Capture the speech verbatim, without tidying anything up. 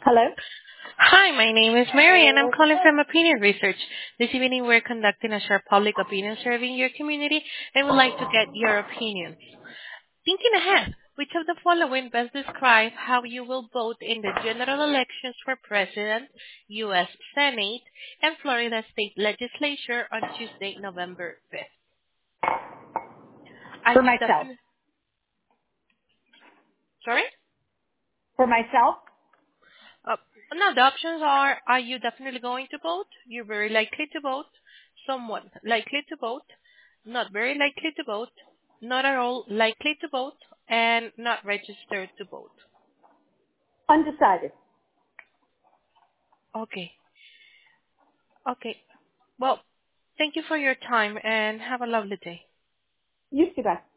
Hello? Hi, my name is Mary, and I'm calling from Opinion Research. This evening, we're conducting a short public opinion survey in your community and would like to get your opinions. Thinking ahead, which of the following best describe how you will vote in the general elections for President, U S. Senate, and Florida State Legislature on Tuesday, November fifth? Are For you myself. definitely... Sorry? For myself? Uh, no, the options are, are you definitely going to vote? You're very likely to vote. Somewhat likely to vote. Not very likely to vote. Not at all likely to vote. And not registered to vote. Undecided. Okay. Okay. Well, thank you for your time and have a lovely day. You too, guys.